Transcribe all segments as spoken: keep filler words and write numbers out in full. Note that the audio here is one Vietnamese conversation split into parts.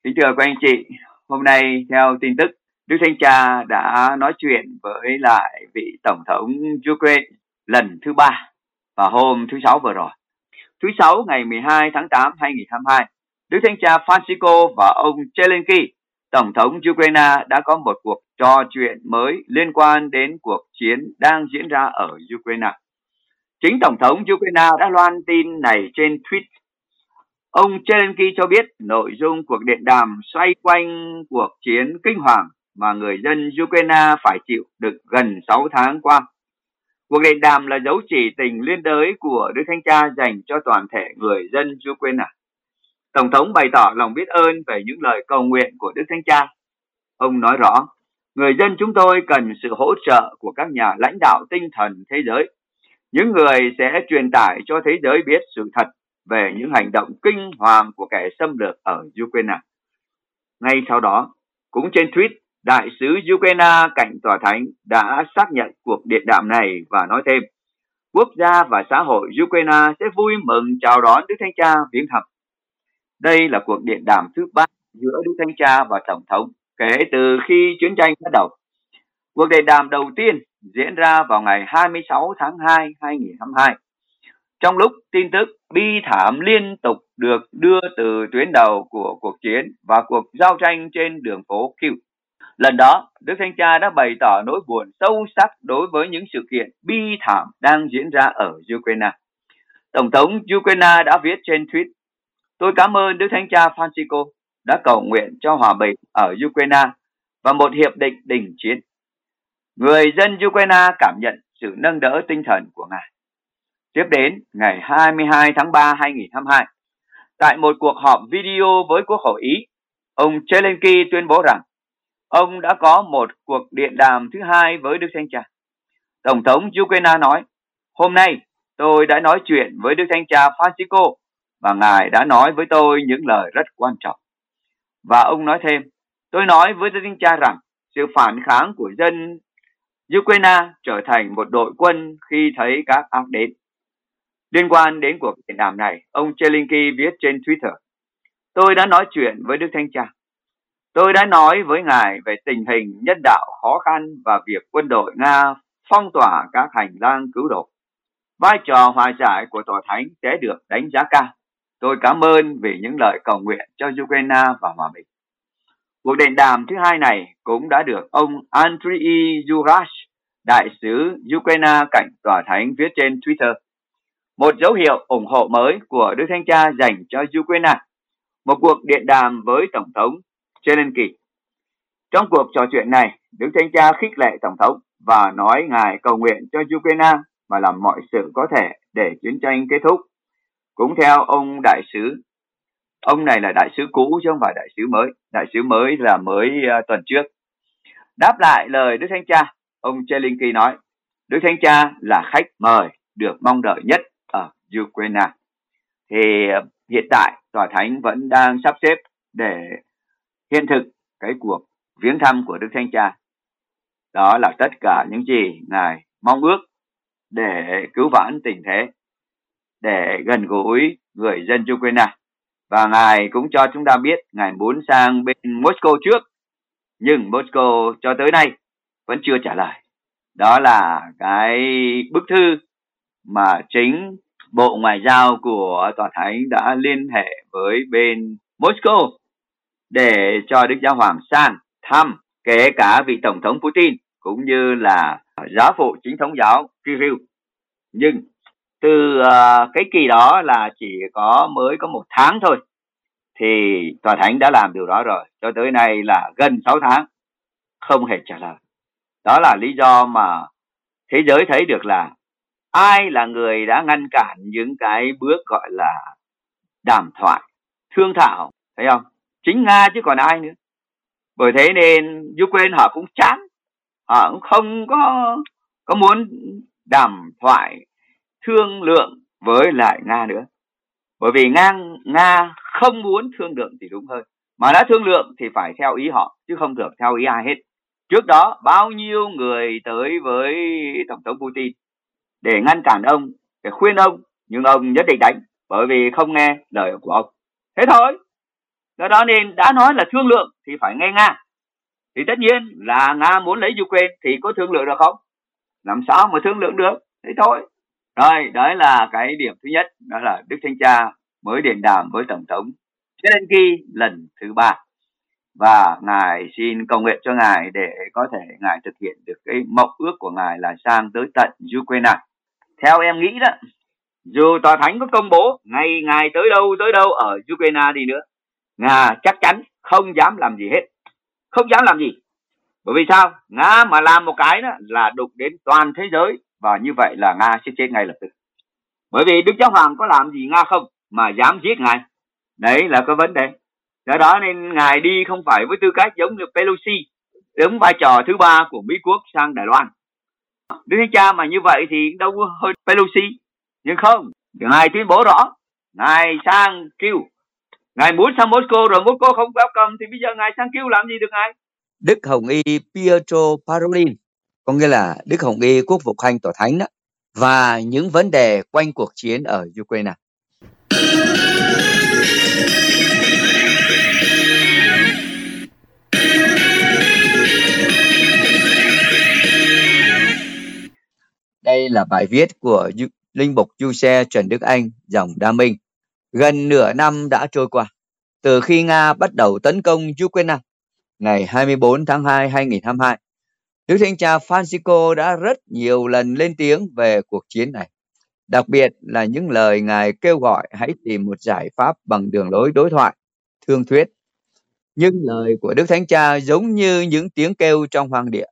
Kính thưa các anh chị, hôm nay theo tin tức, Đức Thánh Cha đã nói chuyện với lại vị Tổng thống Ukraine lần thứ ba vào hôm thứ Sáu vừa rồi. Thứ Sáu ngày mười hai tháng tám năm hai nghìn không trăm hai mươi hai, Đức Thánh Cha Francisco và ông Zelensky, Tổng thống Ukraine đã có một cuộc trò chuyện mới liên quan đến cuộc chiến đang diễn ra ở Ukraine. Chính Tổng thống Ukraine đã loan tin này trên tweet. Ông Zelensky cho biết nội dung cuộc điện đàm xoay quanh cuộc chiến kinh hoàng mà người dân Ukraine phải chịu đựng gần sáu tháng qua. Cuộc điện đàm là dấu chỉ tình liên đới của Đức Thánh Cha dành cho toàn thể người dân Ukraine. Tổng thống bày tỏ lòng biết ơn về những lời cầu nguyện của Đức Thánh Cha. Ông nói rõ, người dân chúng tôi cần sự hỗ trợ của các nhà lãnh đạo tinh thần thế giới. Những người sẽ truyền tải cho thế giới biết sự thật về những hành động kinh hoàng của kẻ xâm lược ở Ukraine. Ngay sau đó, cũng trên tweet, Đại sứ Ukraine cạnh Tòa Thánh đã xác nhận cuộc điện đàm này và nói thêm, quốc gia và xã hội Ukraine sẽ vui mừng chào đón Đức Thánh Cha viếng thăm. Đây là cuộc điện đàm thứ ba giữa Đức Thánh Cha và Tổng thống kể từ khi chiến tranh bắt đầu. Cuộc điện đàm đầu tiên diễn ra vào ngày hai mươi sáu tháng hai năm hai nghìn không trăm hai mươi hai. Trong lúc tin tức bi thảm liên tục được đưa từ tuyến đầu của cuộc chiến và cuộc giao tranh trên đường phố Kyiv. Lần đó, Đức Thánh Cha đã bày tỏ nỗi buồn sâu sắc đối với những sự kiện bi thảm đang diễn ra ở Ukraine. Tổng thống Ukraine đã viết trên tweet, tôi cảm ơn Đức Thánh Cha Francisco đã cầu nguyện cho hòa bình ở Ukraine và một hiệp định đình chiến. Người dân Ukraine cảm nhận sự nâng đỡ tinh thần của Ngài. Tiếp đến, ngày hai mươi hai tháng ba năm hai nghìn không trăm hai mươi hai, tại một cuộc họp video với Quốc hội Ý, ông Zelensky tuyên bố rằng ông đã có một cuộc điện đàm thứ hai với Đức Thánh Cha. Tổng thống Ukraine nói, hôm nay tôi đã nói chuyện với Đức Thánh Cha Francisco và Ngài đã nói với tôi những lời rất quan trọng. Và ông nói thêm, tôi nói với Đức Thánh Cha rằng sự phản kháng của dân Ukraine trở thành một đội quân khi thấy các ác đến. Liên quan đến cuộc điện đàm này, ông Zelensky viết trên Twitter, tôi đã nói chuyện với Đức Thánh Cha. Tôi đã nói với Ngài về tình hình nhân đạo khó khăn và việc quân đội Nga phong tỏa các hành lang cứu độ. Vai trò hòa giải của Tòa Thánh sẽ được đánh giá cao. Tôi cảm ơn vì những lời cầu nguyện cho Ukraine và hòa bình. Cuộc điện đàm thứ hai này cũng đã được ông Andriy Yurash, đại sứ Ukraine cạnh Tòa Thánh viết trên Twitter. Một dấu hiệu ủng hộ mới của Đức Thánh Cha dành cho Ukraine. Một cuộc điện đàm với Tổng thống Zelensky. Trong cuộc trò chuyện này, Đức Thánh Cha khích lệ Tổng thống và nói Ngài cầu nguyện cho Ukraine và làm mọi sự có thể để chiến tranh kết thúc. Cũng theo ông đại sứ, ông này là đại sứ cũ chứ không phải đại sứ mới. Đại sứ mới là mới uh, tuần trước. Đáp lại lời Đức Thánh Cha, ông Zelensky nói, Đức Thánh Cha là khách mời được mong đợi nhất ở Ukraine. Thì uh, hiện tại Tòa Thánh vẫn đang sắp xếp để hiện thực cái cuộc viếng thăm của Đức Thánh Cha. Đó là tất cả những gì Ngài mong ước để cứu vãn tình thế, để gần gũi người dân Ukraine. Và Ngài cũng cho chúng ta biết Ngài muốn sang bên Moscow trước, nhưng Moscow cho tới nay vẫn chưa trả lời. Đó là cái bức thư mà chính Bộ Ngoại giao của Tòa Thánh đã liên hệ với bên Moscow để cho Đức Giáo Hoàng sang thăm, kể cả vị Tổng thống Putin cũng như là giáo phụ chính thống giáo Kirill. Nhưng từ uh, cái kỳ đó là chỉ có mới có một tháng thôi thì Tòa Thánh đã làm điều đó rồi. Cho tới nay là gần sáu tháng không hề trả lời. Đó là lý do mà thế giới thấy được là ai là người đã ngăn cản những cái bước gọi là đàm thoại, thương thảo, thấy không? Chính Nga chứ còn ai nữa. Bởi thế nên Ukraine họ cũng chán, họ cũng không có, có muốn đàm thoại, thương lượng với lại Nga nữa. Bởi vì Nga, Nga không muốn thương lượng thì đúng hơn. Mà đã thương lượng thì phải theo ý họ, chứ không được theo ý ai hết. Trước đó, bao nhiêu người tới với Tổng thống Putin để ngăn cản ông, để khuyên ông, nhưng ông nhất định đánh, bởi vì không nghe lời của ông. Thế thôi. Do đó nên đã nói là thương lượng thì phải nghe Nga. Thì tất nhiên là Nga muốn lấy Ukraine thì có thương lượng được không? Làm sao mà thương lượng được? Thế thôi. Rồi, đó là cái điểm thứ nhất, đó là Đức Thánh Cha mới điện đàm với Tổng thống Zelensky lần thứ ba. Và Ngài xin cầu nguyện cho Ngài để có thể Ngài thực hiện được cái mộng ước của Ngài là sang tới tận Ukraine. Theo em nghĩ đó, dù Tòa Thánh có công bố ngày Ngài tới đâu tới đâu ở Ukraine đi nữa, Nga chắc chắn không dám làm gì hết. Không dám làm gì. Bởi vì sao? Nga mà làm một cái đó là đụng đến toàn thế giới, và như vậy là Nga sẽ chết ngay lập tức. Bởi vì Đức Giáo Hoàng có làm gì Nga không mà dám giết Ngài? Đấy là cái vấn đề. Do đó nên Ngài đi không phải với tư cách giống như Pelosi, đứng vai trò thứ ba của Mỹ Quốc sang Đài Loan. Đức Thánh Cha mà như vậy thì đâu có hơn Pelosi. Nhưng không, Ngài tuyên bố rõ, Ngài sang kêu. Ngài muốn sang Moscow rồi Moscow không welcome thì bây giờ Ngài sang kêu làm gì được Ngài? Đức Hồng Y Pietro Parolin, có nghĩa là Đức Hồng Y Quốc vụ Khanh Tòa Thánh đó, và những vấn đề quanh cuộc chiến ở Ukraine. Đây là bài viết của Linh mục Du Xe Trần Đức Anh, dòng Đa Minh. Gần nửa năm đã trôi qua từ khi Nga bắt đầu tấn công Ukraine ngày hai mươi bốn tháng hai năm hai nghìn không trăm hai mươi hai. Đức Thánh Cha Francisco đã rất nhiều lần lên tiếng về cuộc chiến này, đặc biệt là những lời Ngài kêu gọi hãy tìm một giải pháp bằng đường lối đối thoại, thương thuyết. Nhưng lời của Đức Thánh Cha giống như những tiếng kêu trong hoang địa.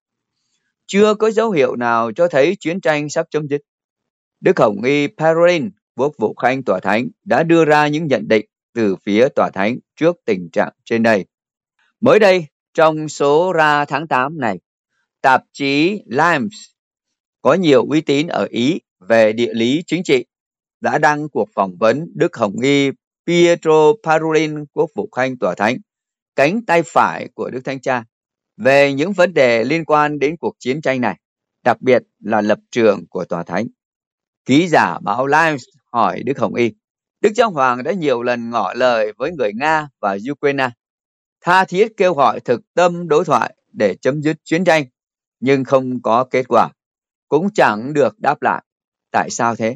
Chưa có dấu hiệu nào cho thấy chiến tranh sắp chấm dứt. Đức Hồng Y Parolin, Quốc vụ Khanh Tòa Thánh, đã đưa ra những nhận định từ phía Tòa Thánh trước tình trạng trên đây. Mới đây, trong số ra tháng tám này, tạp chí Limes có nhiều uy tín ở Ý về địa lý chính trị đã đăng cuộc phỏng vấn Đức Hồng Y Pietro Parolin, Quốc vụ Khanh Tòa Thánh, cánh tay phải của Đức Thánh Cha, về những vấn đề liên quan đến cuộc chiến tranh này, đặc biệt là lập trường của Tòa Thánh. Ký giả báo Limes hỏi Đức Hồng Y, Đức Giáo Hoàng đã nhiều lần ngỏ lời với người Nga và Ukraine, tha thiết kêu gọi thực tâm đối thoại để chấm dứt chiến tranh, nhưng không có kết quả, cũng chẳng được đáp lại. Tại sao thế?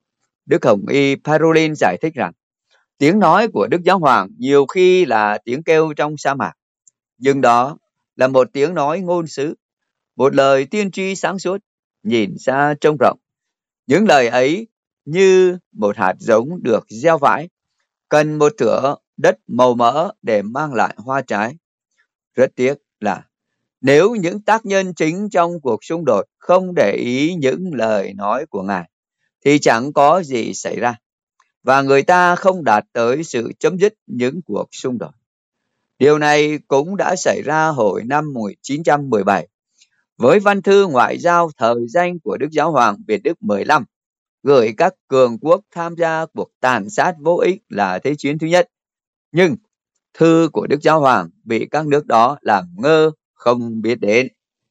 Đức Hồng Y Parolin giải thích rằng, tiếng nói của Đức Giáo Hoàng nhiều khi là tiếng kêu trong sa mạc, nhưng đó là một tiếng nói ngôn sứ, một lời tiên tri sáng suốt, nhìn xa trông rộng. Những lời ấy như một hạt giống được gieo vãi, cần một thửa đất màu mỡ để mang lại hoa trái. Rất tiếc là nếu những tác nhân chính trong cuộc xung đột không để ý những lời nói của Ngài, thì chẳng có gì xảy ra, và người ta không đạt tới sự chấm dứt những cuộc xung đột. Điều này cũng đã xảy ra hồi năm một nghìn chín trăm mười bảy, với văn thư ngoại giao thời danh của Đức Giáo Hoàng Việt Đức mười lăm, gửi các cường quốc tham gia cuộc tàn sát vô ích là Thế chiến thứ nhất. Nhưng thư của Đức Giáo Hoàng bị các nước đó làm ngơ, không biết đến.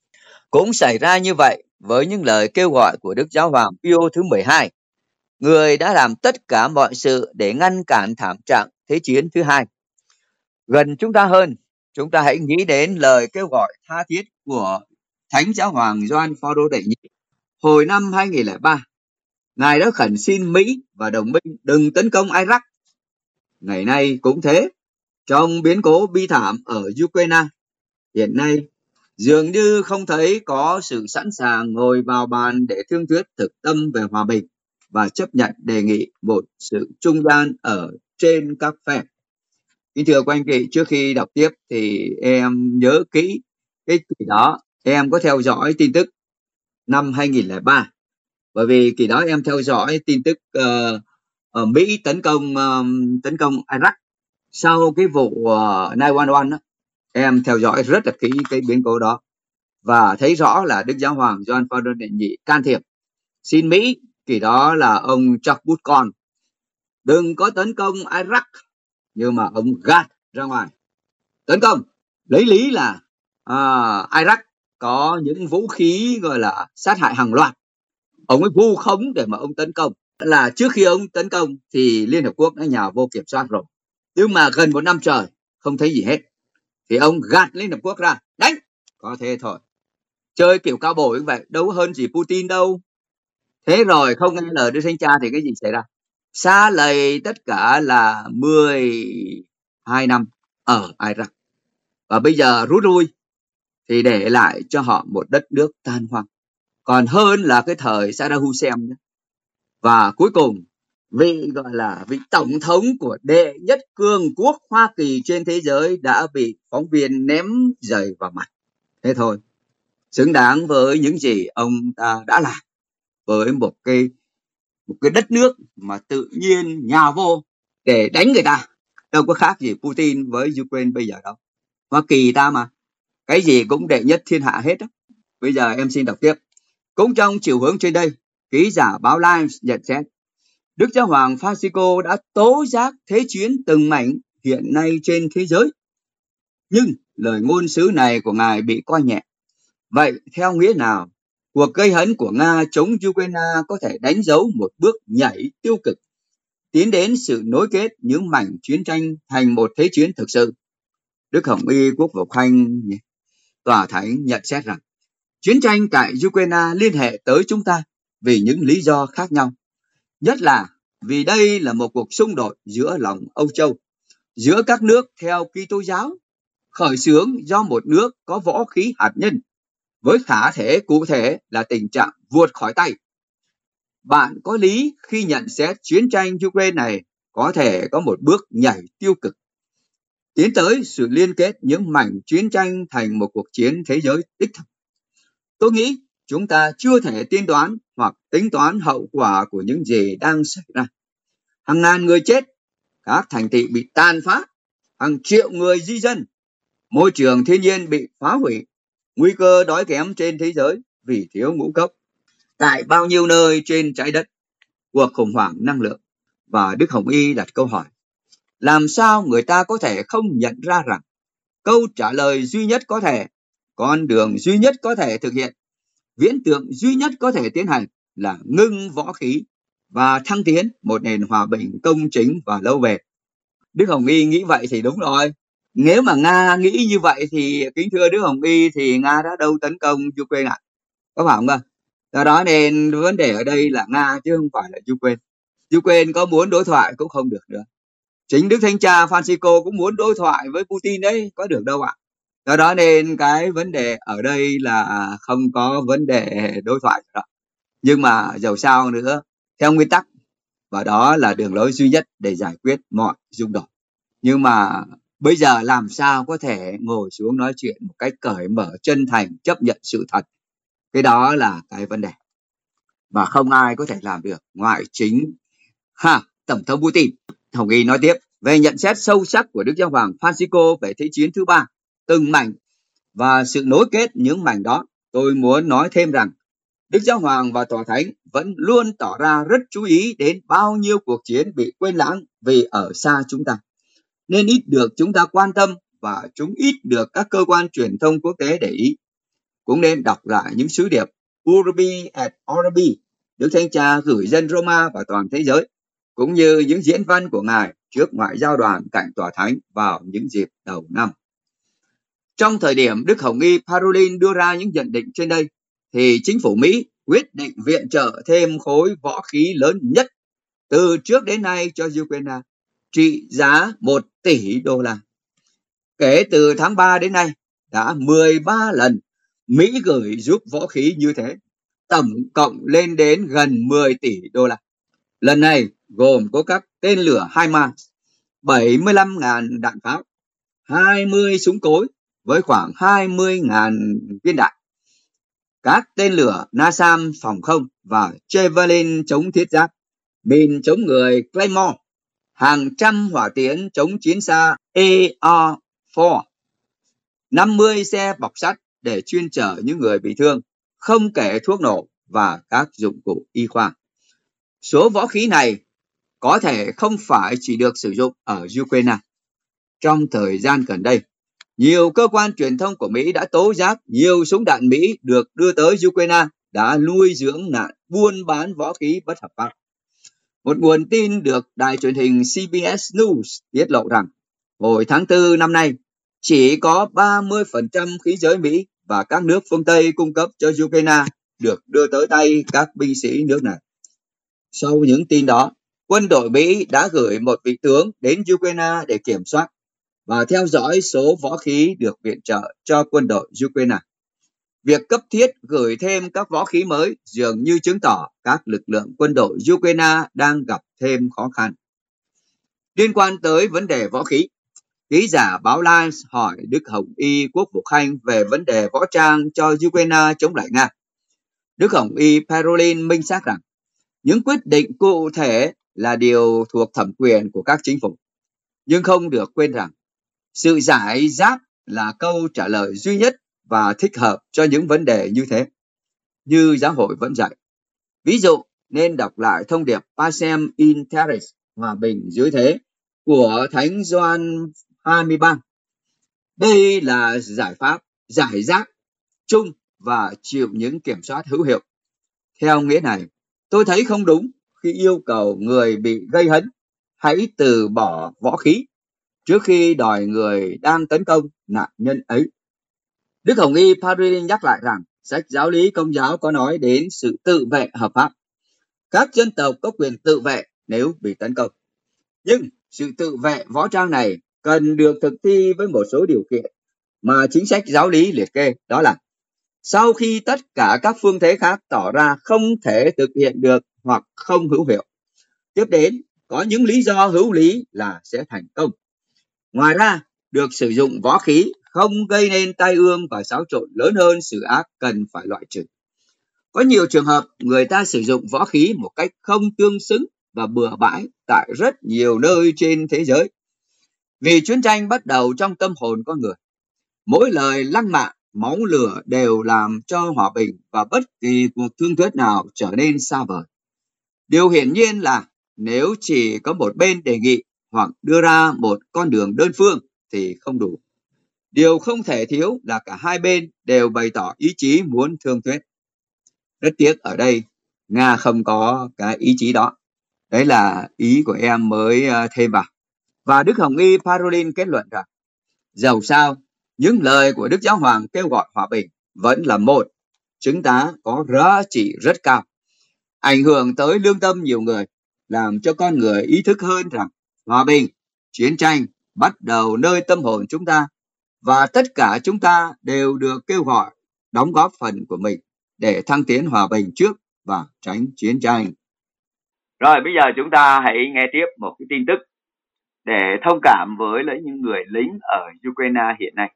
Cũng xảy ra như vậy với những lời kêu gọi của Đức Giáo Hoàng Pio thứ mười hai, người đã làm tất cả mọi sự để ngăn cản thảm trạng Thế chiến thứ hai. Gần chúng ta hơn, chúng ta hãy nghĩ đến lời kêu gọi tha thiết của Thánh Giáo Hoàng Gioan Phaolô đệ nhị. Hồi năm hai nghìn không trăm lẻ ba, Ngài đã khẩn xin Mỹ và đồng minh đừng tấn công Iraq. Ngày nay cũng thế, trong biến cố bi thảm ở Ukraine, hiện nay dường như không thấy có sự sẵn sàng ngồi vào bàn để thương thuyết thực tâm về hòa bình và chấp nhận đề nghị một sự trung gian ở trên các phe. Kính thưa quý anh chị, trước khi đọc tiếp thì em nhớ kỹ cái kỳ đó em có theo dõi tin tức năm hai nghìn không trăm lẻ ba, bởi vì kỳ đó em theo dõi tin tức uh, ở Mỹ tấn công uh, tấn công Iraq sau cái vụ uh, chín một một đó. Em theo dõi rất là kỹ cái biến cố đó và thấy rõ là Đức Giáo Hoàng Gioan Phaolô đệ nhị can thiệp xin Mỹ, kỳ đó là ông Chuck Bush con, đừng có tấn công Iraq, nhưng mà ông gạt ra ngoài tấn công, lấy lý là uh, Iraq có những vũ khí gọi là sát hại hàng loạt, ông ấy vu khống để mà ông tấn công. Là trước khi ông tấn công thì Liên Hợp Quốc đã nhào vô kiểm soát rồi, nhưng mà gần một năm trời không thấy gì hết. Thì ông gạt Liên Hợp Quốc ra, đánh, có thế thôi. Chơi kiểu cao bồi như vậy, đâu có hơn gì Putin đâu. Thế rồi không nghe lời Đức Thánh Cha thì cái gì xảy ra? Xa lầy tất cả là mười hai năm ở Iraq. Và bây giờ rút lui thì để lại cho họ một đất nước tan hoang. Còn hơn là cái thời Saddam Hussein. Và cuối cùng, vị gọi là vị tổng thống của đệ nhất cường quốc Hoa Kỳ trên thế giới đã bị phóng viên ném giày vào mặt. Thế thôi, xứng đáng với những gì ông ta đã làm với một cái một cái đất nước mà tự nhiên nhào vô để đánh người ta. Đâu có khác gì Putin với Ukraine bây giờ đâu. Hoa Kỳ ta mà, cái gì cũng đệ nhất thiên hạ hết đó. Bây giờ em xin đọc tiếp. Cũng trong chiều hướng trên đây, ký giả báo Limes nhận xét Đức Giáo hoàng Francisco đã tố giác thế chiến từng mảnh hiện nay trên thế giới. Nhưng lời ngôn sứ này của ngài bị coi nhẹ. Vậy theo nghĩa nào, cuộc gây hấn của Nga chống Ukraine có thể đánh dấu một bước nhảy tiêu cực, tiến đến sự nối kết những mảnh chiến tranh thành một thế chiến thực sự? Đức Hồng Y Quốc vụ Khanh Tòa Thánh nhận xét rằng chiến tranh tại Ukraine liên hệ tới chúng ta vì những lý do khác nhau. Nhất là vì đây là một cuộc xung đột giữa lòng Âu Châu, giữa các nước theo Kitô giáo, khởi xướng do một nước có võ khí hạt nhân, với khả thể cụ thể là tình trạng vượt khỏi tay. Bạn có lý khi nhận xét chiến tranh Ukraine này có thể có một bước nhảy tiêu cực, tiến tới sự liên kết những mảnh chiến tranh thành một cuộc chiến thế giới đích thực. Tôi nghĩ chúng ta chưa thể tiên đoán hoặc tính toán hậu quả của những gì đang xảy ra. Hàng ngàn người chết, các thành thị bị tàn phá, hàng triệu người di dân, môi trường thiên nhiên bị phá hủy, nguy cơ đói kém trên thế giới vì thiếu ngũ cốc tại bao nhiêu nơi trên trái đất, cuộc khủng hoảng năng lượng. Và Đức Hồng Y đặt câu hỏi, làm sao người ta có thể không nhận ra rằng câu trả lời duy nhất có thể, con đường duy nhất có thể thực hiện, viễn tượng duy nhất có thể tiến hành là ngưng võ khí và thăng tiến một nền hòa bình công chính và lâu bền? Đức Hồng Y nghĩ vậy thì đúng rồi. Nếu mà Nga nghĩ như vậy thì kính thưa Đức Hồng Y thì Nga đã đâu tấn công Ukraine ạ? Có phải không ạ? Do đó nên vấn đề ở đây là Nga chứ không phải là Ukraine. Ukraine có muốn đối thoại cũng không được nữa. Chính Đức Thánh Cha Francisco cũng muốn đối thoại với Putin đấy, có được đâu ạ. Do đó nên cái vấn đề ở đây là không có vấn đề đối thoại đó. Nhưng mà dầu sao nữa, theo nguyên tắc, và đó là đường lối duy nhất để giải quyết mọi xung đột. Nhưng mà bây giờ làm sao có thể ngồi xuống nói chuyện một cách cởi mở, chân thành, chấp nhận sự thật. Cái đó là cái vấn đề. Và không ai có thể làm được ngoại chính ha, Tổng thống Putin. Hồng Y nói tiếp về nhận xét sâu sắc của Đức Giáo hoàng Francisco về Thế chiến thứ ba, từng mảnh và sự nối kết những mảnh đó. Tôi muốn nói thêm rằng Đức Giáo hoàng và Tòa Thánh vẫn luôn tỏ ra rất chú ý đến bao nhiêu cuộc chiến bị quên lãng vì ở xa chúng ta, nên ít được chúng ta quan tâm và chúng ít được các cơ quan truyền thông quốc tế để ý. Cũng nên đọc lại những sứ điệp Urbi et Orbi Đức Thánh Cha gửi dân Roma và toàn thế giới, cũng như những diễn văn của Ngài trước ngoại giao đoàn cạnh Tòa Thánh vào những dịp đầu năm. Trong thời điểm Đức Hồng Y Parolin đưa ra những nhận định trên đây, thì chính phủ Mỹ quyết định viện trợ thêm khối võ khí lớn nhất từ trước đến nay cho Ukraine, trị giá một tỷ đô la. Kể từ tháng ba đến nay, đã mười ba lần Mỹ gửi giúp võ khí như thế, tổng cộng lên đến gần mười tỷ đô la. Lần này gồm có các tên lửa HIMARS, bảy mươi lăm nghìn đạn pháo, hai mươi súng cối với khoảng hai mươi nghìn viên đạn, các tên lửa NASAM phòng không và Javelin chống thiết giáp, mìn chống người Claymore, hàng trăm hỏa tiễn chống chiến xa A R bốn, năm mươi xe bọc sắt để chuyên chở những người bị thương, không kể thuốc nổ và các dụng cụ y khoa. Số võ khí này có thể không phải chỉ được sử dụng ở Ukraine. Trong thời gian gần đây, nhiều cơ quan truyền thông của Mỹ đã tố giác nhiều súng đạn Mỹ được đưa tới Ukraine đã nuôi dưỡng nạn buôn bán võ khí bất hợp pháp. Một nguồn tin được đài truyền hình C B S News tiết lộ rằng Hồi tháng tư năm nay, chỉ có ba mươi phần trăm khí giới Mỹ và các nước phương Tây cung cấp cho Ukraine được đưa tới tay các binh sĩ nước này. Sau những tin đó, quân đội Mỹ đã gửi một vị tướng đến Ukraine để kiểm soát và theo dõi số võ khí được viện trợ cho quân đội Ukraine. Việc cấp thiết gửi thêm các võ khí mới dường như chứng tỏ các lực lượng quân đội Ukraine đang gặp thêm khó khăn. Liên quan tới vấn đề võ khí, ký giả báo Lions hỏi Đức Hồng Y Quốc vụ Khanh về vấn đề võ trang cho Ukraine chống lại Nga. Đức Hồng Y Parolin minh xác rằng những quyết định cụ thể là điều thuộc thẩm quyền của các chính phủ, nhưng không được quên rằng sự giải giáp là câu trả lời duy nhất và thích hợp cho những vấn đề như thế. Như giáo hội vẫn dạy, ví dụ nên đọc lại thông điệp Pacem in Terris, hòa bình dưới thế, của Thánh Gioan hai mươi ba. Đây là giải pháp giải giáp chung và chịu những kiểm soát hữu hiệu. Theo nghĩa này, tôi thấy không đúng khi yêu cầu người bị gây hấn hãy từ bỏ võ khí trước khi đòi người đang tấn công nạn nhân ấy. Đức Hồng Y Parolin nhắc lại rằng sách giáo lý Công giáo có nói đến sự tự vệ hợp pháp. Các dân tộc có quyền tự vệ nếu bị tấn công. Nhưng sự tự vệ võ trang này cần được thực thi với một số điều kiện mà chính sách giáo lý liệt kê, đó là sau khi tất cả các phương thế khác tỏ ra không thể thực hiện được hoặc không hữu hiệu. Tiếp đến, có những lý do hữu lý là sẽ thành công. Ngoài ra, được sử dụng võ khí không gây nên tai ương và xáo trộn lớn hơn sự ác cần phải loại trừ. Có nhiều trường hợp người ta sử dụng võ khí một cách không tương xứng và bừa bãi tại rất nhiều nơi trên thế giới. Vì chiến tranh bắt đầu trong tâm hồn con người. Mỗi lời lăng mạ, máu lửa đều làm cho hòa bình và bất kỳ cuộc thương thuyết nào trở nên xa vời. Điều hiển nhiên là nếu chỉ có một bên đề nghị hoặc đưa ra một con đường đơn phương thì không đủ. Điều không thể thiếu là cả hai bên đều bày tỏ ý chí muốn thương thuyết. Rất tiếc ở đây Nga không có cái ý chí đó. Đấy là ý của em mới thêm vào. Và Đức Hồng Y Parolin kết luận rằng dầu sao, những lời của Đức Giáo Hoàng kêu gọi hòa bình vẫn là một chứng tá có giá trị rất cao, ảnh hưởng tới lương tâm nhiều người, làm cho con người ý thức hơn rằng hòa bình, chiến tranh bắt đầu nơi tâm hồn chúng ta, và tất cả chúng ta đều được kêu gọi đóng góp phần của mình để thăng tiến hòa bình trước và tránh chiến tranh. Rồi bây giờ chúng ta hãy nghe tiếp một cái tin tức để thông cảm với lấy những người lính ở Ukraine hiện nay.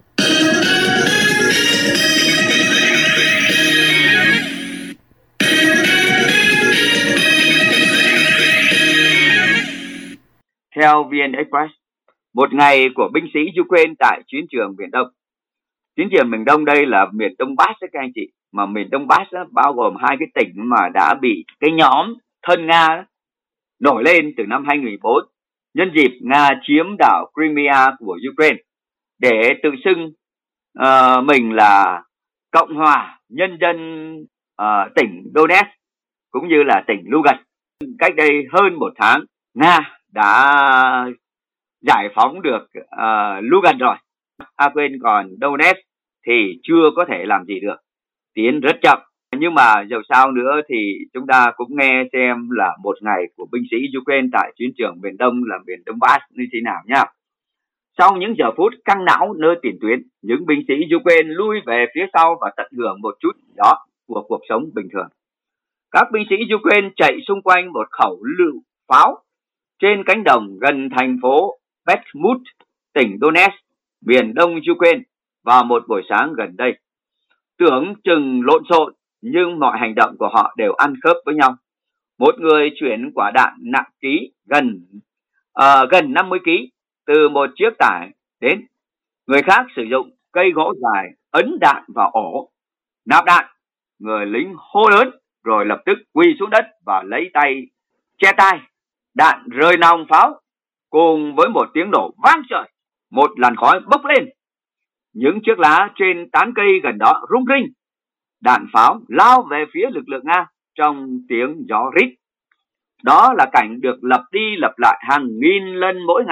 Theo vê en Express, một ngày của binh sĩ Ukraine tại chiến trường miền Đông. Chiến trường miền Đông đây là miền Đông Bắc các anh chị, mà miền Đông Bắc đó, bao gồm hai cái tỉnh mà đã bị cái nhóm thân Nga đó, nổi lên từ năm hai nghìn không trăm mười bốn, nhân dịp Nga chiếm đảo Crimea của Ukraine để tự xưng uh, mình là Cộng hòa Nhân dân uh, tỉnh Donetsk cũng như là tỉnh Lugansk. Cách đây hơn một tháng, Nga đã giải phóng được uh, Lugansk rồi. À quên, còn Donetsk thì chưa có thể làm gì được, tiến rất chậm. Nhưng mà dầu sao nữa thì chúng ta cũng nghe xem là một ngày của binh sĩ Ukraine tại chiến trường miền Đông là miền Đông Bắc như thế nào nhá. Sau những giờ phút căng não nơi tiền tuyến, những binh sĩ Ukraine lui về phía sau và tận hưởng một chút đó của cuộc sống bình thường. Các binh sĩ Ukraine chạy xung quanh một khẩu lựu pháo trên cánh đồng gần thành phố Bakhmut, tỉnh Donetsk, miền đông Ukraine vào một buổi sáng gần đây. Tưởng chừng lộn xộn, nhưng mọi hành động của họ đều ăn khớp với nhau. Một người chuyển quả đạn nặng ký gần uh, gần năm mươi ki lô gam từ một chiếc tải đến. Người khác sử dụng cây gỗ dài ấn đạn vào ổ, nạp đạn. Người lính hô lớn rồi lập tức quỳ xuống đất và lấy tay che tai. Đạn rơi nòng pháo cùng với một tiếng nổ vang trời, một làn khói bốc lên. Những chiếc lá trên tán cây gần đó rung rinh. Đạn pháo lao về phía lực lượng Nga trong tiếng gió rít. Đó là cảnh được lặp đi lặp lại hàng nghìn lần mỗi ngày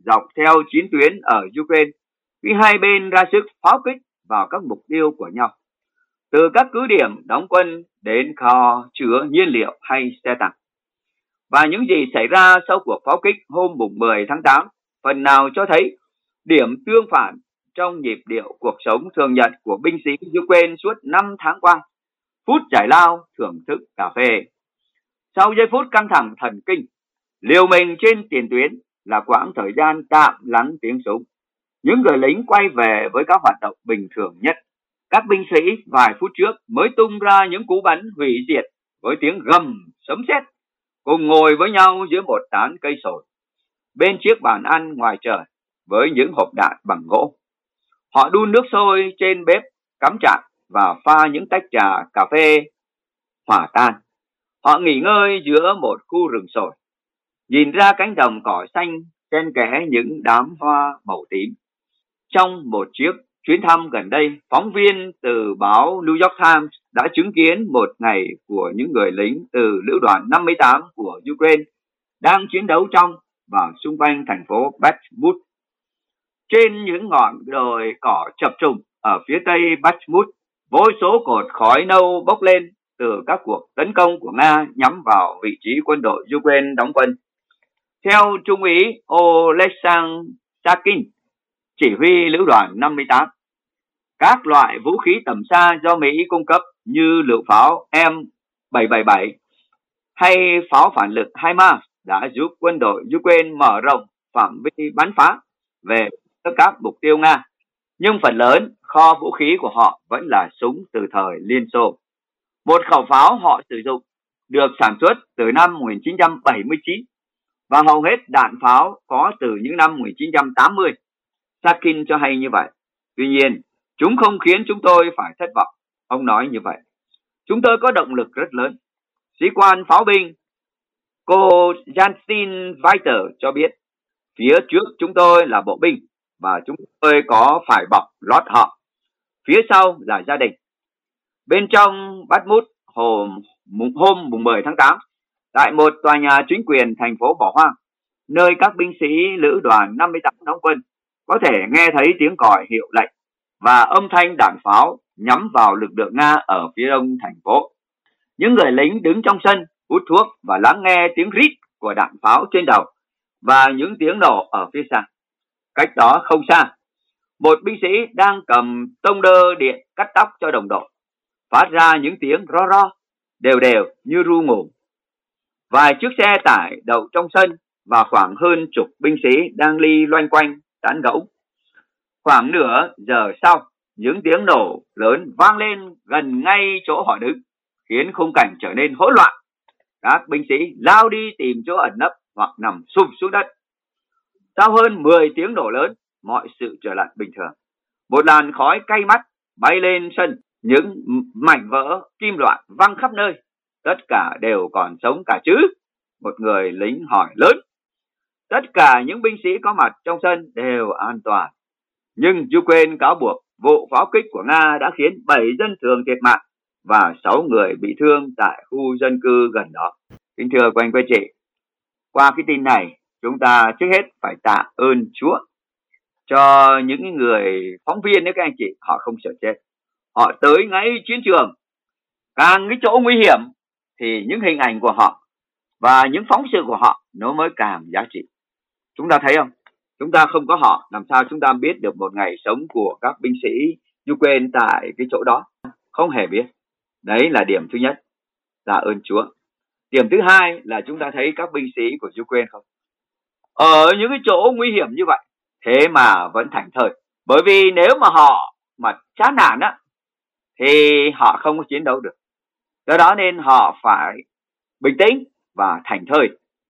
dọc theo chiến tuyến ở Ukraine khi hai bên ra sức pháo kích vào các mục tiêu của nhau, từ các cứ điểm đóng quân đến kho chứa nhiên liệu hay xe tăng. Và những gì xảy ra sau cuộc pháo kích hôm mười tháng tám phần nào cho thấy điểm tương phản trong nhịp điệu cuộc sống thường nhật của binh sĩ Ukraine suốt năm tháng qua. Phút giải lao thưởng thức cà phê. Sau giây phút căng thẳng thần kinh, liều mình trên tiền tuyến là quãng thời gian tạm lắng tiếng súng. Những người lính quay về với các hoạt động bình thường nhất. Các binh sĩ vài phút trước mới tung ra những cú bắn hủy diệt với tiếng gầm sấm sét, cùng ngồi với nhau dưới một tán cây sồi bên chiếc bàn ăn ngoài trời với những hộp đạn bằng gỗ. Họ đun nước sôi trên bếp cắm trại và pha những tách trà cà phê hòa tan. Họ nghỉ ngơi giữa một khu rừng sồi, nhìn ra cánh đồng cỏ xanh xen kẽ những đám hoa màu tím. Trong một chiếc chuyến thăm gần đây, phóng viên từ báo New York Times đã chứng kiến một ngày của những người lính từ lữ đoàn năm mươi tám của Ukraine đang chiến đấu trong và xung quanh thành phố Bakhmut. Trên những ngọn đồi cỏ chập trùng ở phía tây Bakhmut, vô số cột khói nâu bốc lên từ các cuộc tấn công của Nga nhắm vào vị trí quân đội Ukraine đóng quân. Theo Trung úy Oleksandr Sakin, chỉ huy lữ đoàn năm mươi tám, các loại vũ khí tầm xa do Mỹ cung cấp như lựu pháo M bảy bảy bảy hay pháo phản lực HIMARS đã giúp quân đội Ukraine mở rộng phạm vi bắn phá về tất các mục tiêu Nga. Nhưng phần lớn kho vũ khí của họ vẫn là súng từ thời Liên Xô. Một khẩu pháo họ sử dụng được sản xuất từ năm một nghìn chín trăm bảy mươi chín và hầu hết đạn pháo có từ những năm một nghìn chín trăm tám mươi. Sakin cho hay như vậy. Tuy nhiên, chúng không khiến chúng tôi phải thất vọng. Ông nói như vậy. Chúng tôi có động lực rất lớn. Sĩ quan pháo binh cô Jansin Weiter cho biết, phía trước chúng tôi là bộ binh và chúng tôi có phải bọc lót họ. Phía sau là gia đình. Bên trong Bakhmut hôm, hôm mười tháng tám, tại một tòa nhà chính quyền thành phố bỏ hoang, nơi các binh sĩ lữ đoàn năm mươi tám đóng quân, có thể nghe thấy tiếng còi hiệu lệnh và âm thanh đạn pháo nhắm vào lực lượng Nga ở phía đông thành phố. Những người lính đứng trong sân hút thuốc và lắng nghe tiếng rít của đạn pháo trên đầu và những tiếng nổ ở phía xa. Cách đó không xa, một binh sĩ đang cầm tông đơ điện cắt tóc cho đồng đội, phát ra những tiếng ro ro, đều đều như ru ngủ. Vài chiếc xe tải đậu trong sân và khoảng hơn chục binh sĩ đang ly loanh quanh tán gẫu. Khoảng nửa giờ sau, những tiếng nổ lớn vang lên gần ngay chỗ họ đứng, khiến khung cảnh trở nên hỗn loạn. Các binh sĩ lao đi tìm chỗ ẩn nấp hoặc nằm sụp xuống đất. Sau hơn mười tiếng nổ lớn, mọi sự trở lại bình thường. Một làn khói cay mắt bay lên sân, những mảnh vỡ kim loại văng khắp nơi. Tất cả đều còn sống cả chứ? Một người lính hỏi lớn. Tất cả những binh sĩ có mặt trong sân đều an toàn. Nhưng Ukraine cáo buộc vụ pháo kích của Nga đã khiến bảy dân thường thiệt mạng và sáu người bị thương tại khu dân cư gần đó. Kính thưa quý anh quý chị, qua cái tin này, chúng ta trước hết phải tạ ơn Chúa cho những người phóng viên đấy các anh chị, họ không sợ chết. Họ tới ngay chiến trường, càng cái chỗ nguy hiểm thì những hình ảnh của họ và những phóng sự của họ nó mới càng giá trị. Chúng ta thấy không? Chúng ta không có họ, làm sao chúng ta biết được một ngày sống của các binh sĩ Ukraine tại cái chỗ đó? Không hề biết. Đấy là điểm thứ nhất, tạ ơn Chúa. Điểm thứ hai là chúng ta thấy các binh sĩ của Ukraine không? Ở những cái chỗ nguy hiểm như vậy, thế mà vẫn thảnh thơi. Bởi vì nếu mà họ mà chán nản á, thì họ không có chiến đấu được. Do đó nên họ phải bình tĩnh và thảnh thơi.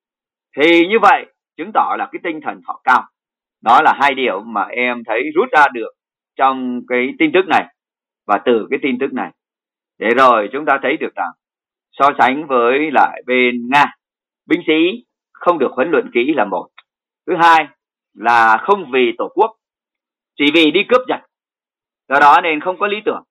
Thì như vậy chứng tỏ là cái tinh thần họ cao. Đó là hai điều mà em thấy rút ra được trong cái tin tức này và từ cái tin tức này. Để rồi chúng ta thấy được rằng so sánh với lại bên Nga, binh sĩ không được huấn luyện kỹ là một. Thứ hai là không vì tổ quốc, chỉ vì đi cướp giật. Do đó nên không có lý tưởng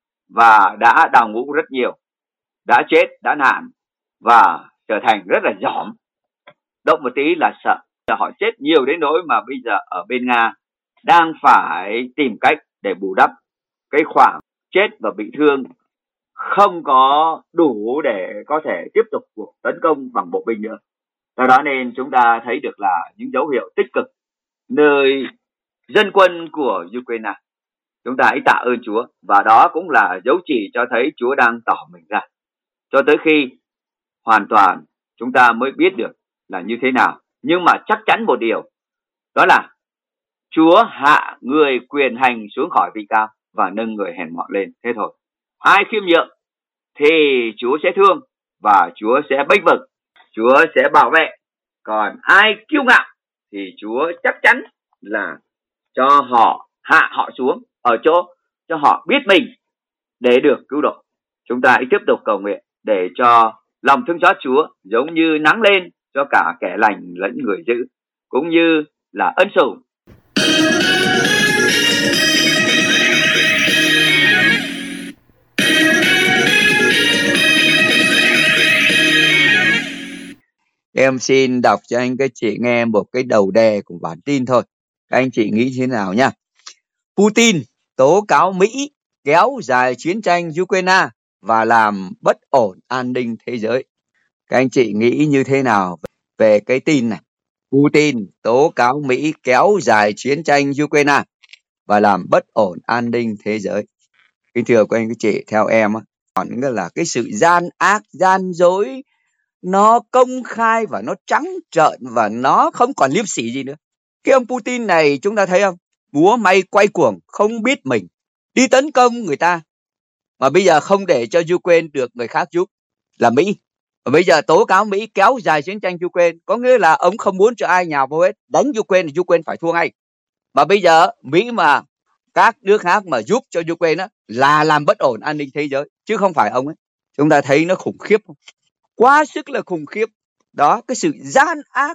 và đã đào ngũ rất nhiều, đã chết, đã nạn và trở thành rất là dỏm. Động một tí là sợ, Họ chết nhiều đến nỗi mà bây giờ ở bên Nga đang phải tìm cách để bù đắp cái khoảng chết và bị thương không có đủ để có thể tiếp tục cuộc tấn công bằng bộ binh nữa. Do đó nên chúng ta thấy được là những dấu hiệu tích cực nơi dân quân của Ukraine. Chúng ta hãy tạ ơn Chúa, và đó cũng là dấu chỉ cho thấy Chúa đang tỏ mình ra. Cho tới khi hoàn toàn chúng ta mới biết được là như thế nào. Nhưng mà chắc chắn một điều, đó là Chúa hạ người quyền hành xuống khỏi vị cao và nâng người hèn mọn lên. Thế thôi. Ai khiêm nhượng thì Chúa sẽ thương và Chúa sẽ bênh vực, Chúa sẽ bảo vệ. Còn ai kiêu ngạo thì Chúa chắc chắn là cho họ hạ họ xuống ở chỗ cho họ biết mình để được cứu độ. Chúng ta hãy tiếp tục cầu nguyện để cho lòng thương xót Chúa giống như nắng lên cho cả kẻ lành lẫn người dữ, cũng như là ân sủng. Em xin đọc cho anh các chị nghe một cái đầu đề của bản tin thôi. Các anh chị nghĩ thế nào nhá? Putin tố cáo Mỹ kéo dài chiến tranh Ukraine và làm bất ổn an ninh thế giới. Các anh chị nghĩ như thế nào về cái tin này? Putin tố cáo Mỹ kéo dài chiến tranh Ukraine và làm bất ổn an ninh thế giới. Kính thưa các anh các chị, theo em còn là cái sự gian ác, gian dối, nó công khai và nó trắng trợn và nó không còn liêm sỉ gì nữa. Cái ông Putin này chúng ta thấy không? Múa may quay cuồng, không biết mình, đi tấn công người ta, mà bây giờ không để cho Ukraine được người khác giúp là Mỹ. Và bây giờ tố cáo Mỹ kéo dài chiến tranh Ukraine, có nghĩa là ông không muốn cho ai nhào vào hết, đánh Ukraine thì Ukraine phải thua ngay. Mà bây giờ Mỹ mà các nước khác mà giúp cho Ukraine là làm bất ổn an ninh thế giới, chứ không phải ông ấy. Chúng ta thấy nó khủng khiếp không? Quá sức là khủng khiếp. Đó, cái sự gian ác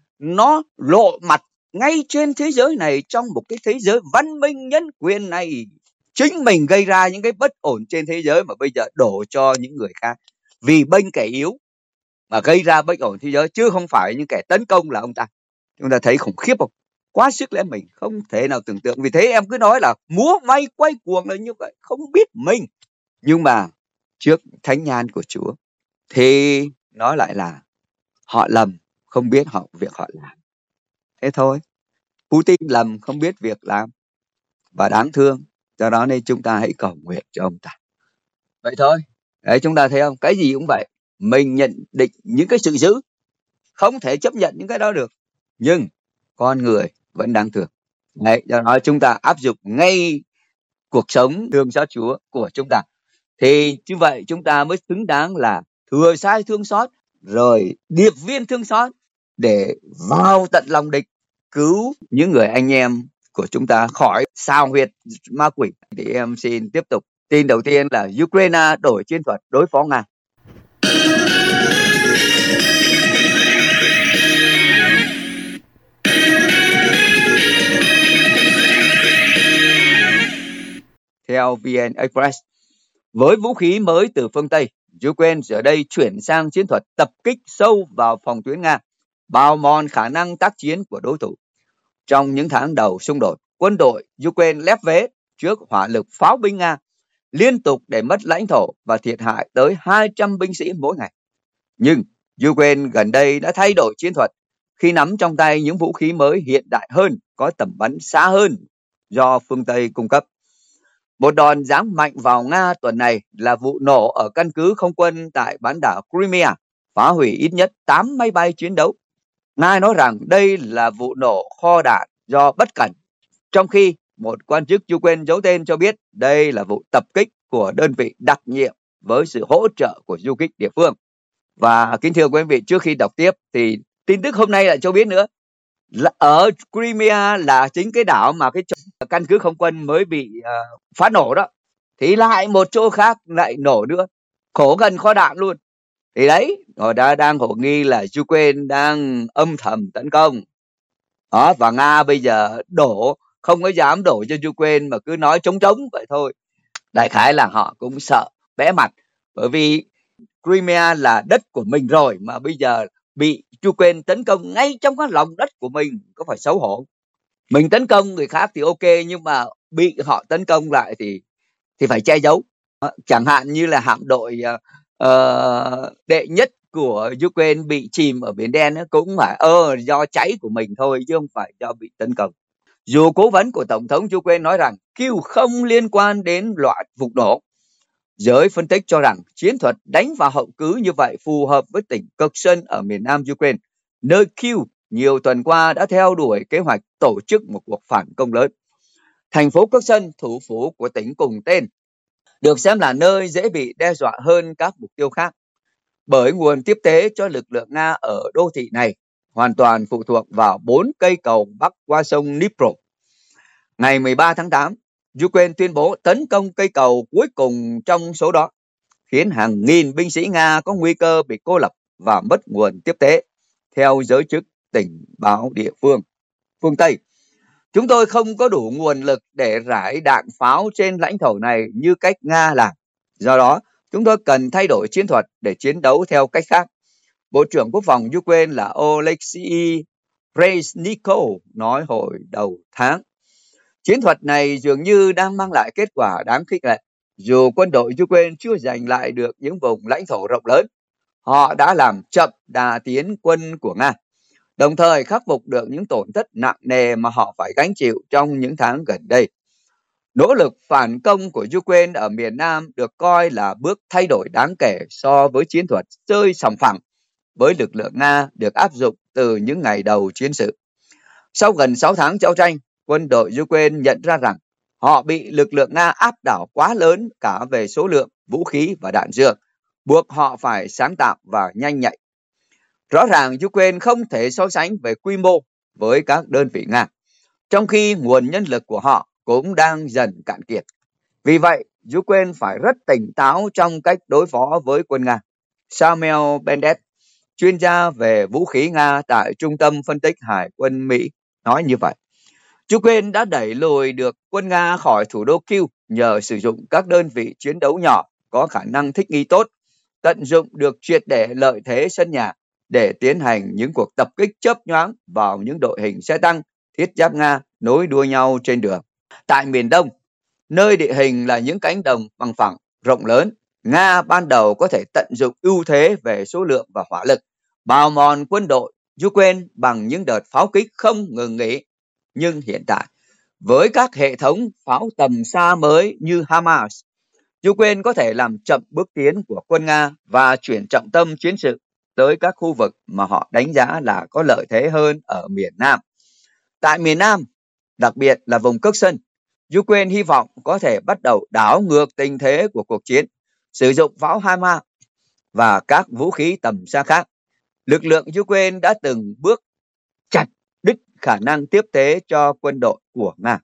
nó lộ mặt ngay trên thế giới này, trong một cái thế giới văn minh nhân quyền này. Chính mình gây ra những cái bất ổn trên thế giới mà bây giờ đổ cho những người khác vì bênh kẻ yếu mà gây ra bất ổn thế giới, chứ không phải những kẻ tấn công là ông ta. Chúng ta thấy khủng khiếp không? Quá sức lẽ mình, không thể nào tưởng tượng. Vì thế em cứ nói là múa may quay cuồng là như vậy, không biết mình. Nhưng mà trước thánh nhan của Chúa thì nói lại là họ lầm, không biết họ việc họ làm. Thế thôi. Putin lầm, không biết việc làm và đáng thương. Do đó nên chúng ta hãy cầu nguyện cho ông ta. Vậy thôi. Đấy, chúng ta thấy không? Cái gì cũng vậy. Mình nhận định những cái sự dữ, không thể chấp nhận những cái đó được. Nhưng con người vẫn đáng thương. Đấy, do đó chúng ta áp dụng ngay cuộc sống thương xót Chúa của chúng ta. Thì như vậy chúng ta mới xứng đáng là thừa sai thương xót, rồi điệp viên thương xót để vào tận lòng địch, cứu những người anh em của chúng ta khỏi sao huyệt ma quỷ. Thì em xin tiếp tục. Tin đầu tiên là Ukraine đổi chiến thuật đối phó Nga. Theo vê en Express, với vũ khí mới từ phương Tây, Ukraine giờ đây chuyển sang chiến thuật tập kích sâu vào phòng tuyến Nga, bào mòn khả năng tác chiến của đối thủ. Trong những tháng đầu xung đột, quân đội Ukraine lép vế trước hỏa lực pháo binh Nga, liên tục để mất lãnh thổ và thiệt hại tới hai trăm binh sĩ mỗi ngày. Nhưng Ukraine gần đây đã thay đổi chiến thuật khi nắm trong tay những vũ khí mới hiện đại hơn, có tầm bắn xa hơn do phương Tây cung cấp. Một đòn giáng mạnh vào Nga tuần này là vụ nổ ở căn cứ không quân tại bán đảo Crimea, phá hủy ít nhất tám máy bay chiến đấu. Nga nói rằng đây là vụ nổ kho đạn do bất cẩn, trong khi một quan chức Ukraine giấu tên cho biết đây là vụ tập kích của đơn vị đặc nhiệm với sự hỗ trợ của du kích địa phương. Và kính thưa quý vị, trước khi đọc tiếp thì tin tức hôm nay lại cho biết nữa là ở Crimea là chính cái đảo mà cái căn cứ không quân mới bị uh, phát nổ đó, thì lại một chỗ khác lại nổ nữa, khổ gần kho đạn luôn. Thì đấy, họ đã đang hồ nghi là Ukraine đang âm thầm tấn công đó, và Nga bây giờ đổ, không có dám đổ cho Ukraine mà cứ nói trống trống vậy thôi. Đại khái là họ cũng sợ bẽ mặt, bởi vì Crimea là đất của mình rồi mà bây giờ bị Ukraine tấn công ngay trong cái lòng đất của mình, có phải xấu hổ? Mình tấn công người khác thì ok, nhưng mà bị họ tấn công lại thì thì phải che giấu. Chẳng hạn như là hạm đội uh, đệ nhất của Ukraine bị chìm ở Biển Đen cũng phải ơ uh, do cháy của mình thôi, chứ không phải do bị tấn công. Dù cố vấn của Tổng thống Ukraine nói rằng Kyiv không liên quan đến loạt vụ nổ, giới phân tích cho rằng chiến thuật đánh vào hậu cứ như vậy phù hợp với tỉnh Kherson ở miền nam Ukraine, nơi Kyiv nhiều tuần qua đã theo đuổi kế hoạch tổ chức một cuộc phản công lớn. Thành phố Kherson, thủ phủ của tỉnh cùng tên, được xem là nơi dễ bị đe dọa hơn các mục tiêu khác, bởi nguồn tiếp tế cho lực lượng Nga ở đô thị này hoàn toàn phụ thuộc vào bốn cây cầu bắc qua sông Dnipro. Ngày mười ba tháng tám, Ukraine tuyên bố tấn công cây cầu cuối cùng trong số đó, khiến hàng nghìn binh sĩ Nga có nguy cơ bị cô lập và mất nguồn tiếp tế, theo giới chức tình báo địa phương. Phương Tây, chúng tôi không có đủ nguồn lực để rải đạn pháo trên lãnh thổ này như cách Nga làm. Do đó, chúng tôi cần thay đổi chiến thuật để chiến đấu theo cách khác. Bộ trưởng Quốc phòng Ukraine là Oleksiy Reznikov nói hồi đầu tháng. Chiến thuật này dường như đang mang lại kết quả đáng khích lệ. Dù quân đội Ukraine chưa giành lại được những vùng lãnh thổ rộng lớn, họ đã làm chậm đà tiến quân của Nga, đồng thời khắc phục được những tổn thất nặng nề mà họ phải gánh chịu trong những tháng gần đây. Nỗ lực phản công của Ukraine ở miền Nam được coi là bước thay đổi đáng kể so với chiến thuật chơi sòng phẳng với lực lượng Nga được áp dụng từ những ngày đầu chiến sự. Sau gần sáu tháng giao tranh, quân đội Ukraine nhận ra rằng họ bị lực lượng Nga áp đảo quá lớn cả về số lượng, vũ khí và đạn dược, buộc họ phải sáng tạo và nhanh nhạy. Rõ ràng Ukraine không thể so sánh về quy mô với các đơn vị Nga, trong khi nguồn nhân lực của họ cũng đang dần cạn kiệt. Vì vậy, Ukraine phải rất tỉnh táo trong cách đối phó với quân Nga. Samuel Bendet, chuyên gia về vũ khí Nga tại Trung tâm Phân tích Hải quân Mỹ, nói như vậy. Ukraine đã đẩy lùi được quân Nga khỏi thủ đô Kyiv nhờ sử dụng các đơn vị chiến đấu nhỏ có khả năng thích nghi tốt, tận dụng được triệt để lợi thế sân nhà để tiến hành những cuộc tập kích chớp nhoáng vào những đội hình xe tăng, thiết giáp Nga nối đuôi nhau trên đường. Tại miền Đông, nơi địa hình là những cánh đồng bằng phẳng rộng lớn, Nga ban đầu có thể tận dụng ưu thế về số lượng và hỏa lực, bào mòn quân đội Ukraine bằng những đợt pháo kích không ngừng nghỉ. Nhưng hiện tại, với các hệ thống pháo tầm xa mới như HIMARS, Ukraine có thể làm chậm bước tiến của quân Nga và chuyển trọng tâm chiến sự tới các khu vực mà họ đánh giá là có lợi thế hơn ở miền Nam. Tại miền Nam, đặc biệt là vùng Kherson, Ukraine hy vọng có thể bắt đầu đảo ngược tình thế của cuộc chiến, sử dụng pháo HIMARS và các vũ khí tầm xa khác. Lực lượng Ukraine đã từng bước chặt đứt khả năng tiếp tế cho quân đội của Nga.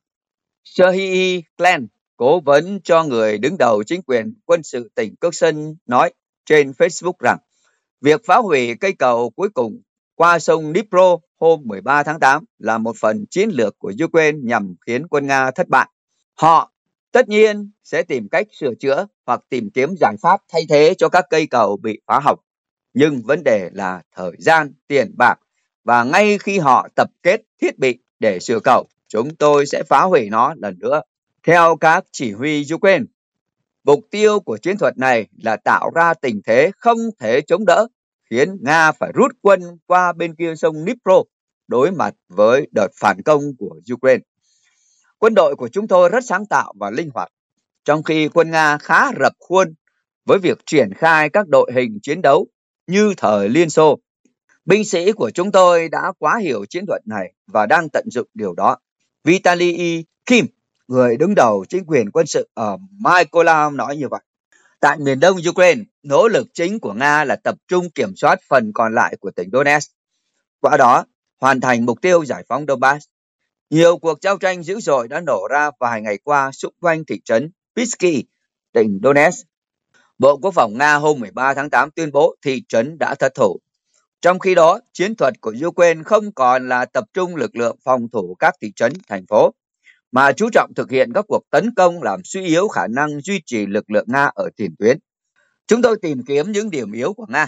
Serhiy Klen, cố vấn cho người đứng đầu chính quyền quân sự tỉnh Kherson, nói trên Facebook rằng việc phá hủy cây cầu cuối cùng qua sông Dnipro hôm mười ba tháng tám là một phần chiến lược của Ukraine nhằm khiến quân Nga thất bại. Họ tất nhiên sẽ tìm cách sửa chữa hoặc tìm kiếm giải pháp thay thế cho các cây cầu bị phá hỏng. Nhưng vấn đề là thời gian, tiền bạc, và ngay khi họ tập kết thiết bị để sửa cầu, chúng tôi sẽ phá hủy nó lần nữa. Theo các chỉ huy Ukraine, mục tiêu của chiến thuật này là tạo ra tình thế không thể chống đỡ, khiến Nga phải rút quân qua bên kia sông Dnipro đối mặt với đợt phản công của Ukraine. Quân đội của chúng tôi rất sáng tạo và linh hoạt, trong khi quân Nga khá rập khuôn với việc triển khai các đội hình chiến đấu như thời Liên Xô. Binh sĩ của chúng tôi đã quá hiểu chiến thuật này và đang tận dụng điều đó. Vitaly Kim, người đứng đầu chính quyền quân sự ở Mykolaiv, nói như vậy. Tại miền đông Ukraine, nỗ lực chính của Nga là tập trung kiểm soát phần còn lại của tỉnh Donetsk, qua đó hoàn thành mục tiêu giải phóng Donbass. Nhiều cuộc giao tranh dữ dội đã nổ ra vài ngày qua xung quanh thị trấn Pisky, tỉnh Donetsk. Bộ Quốc phòng Nga hôm mười ba tháng tám tuyên bố thị trấn đã thất thủ. Trong khi đó, chiến thuật của Ukraine không còn là tập trung lực lượng phòng thủ các thị trấn, thành phố, mà chú trọng thực hiện các cuộc tấn công làm suy yếu khả năng duy trì lực lượng Nga ở tiền tuyến. Chúng tôi tìm kiếm những điểm yếu của Nga,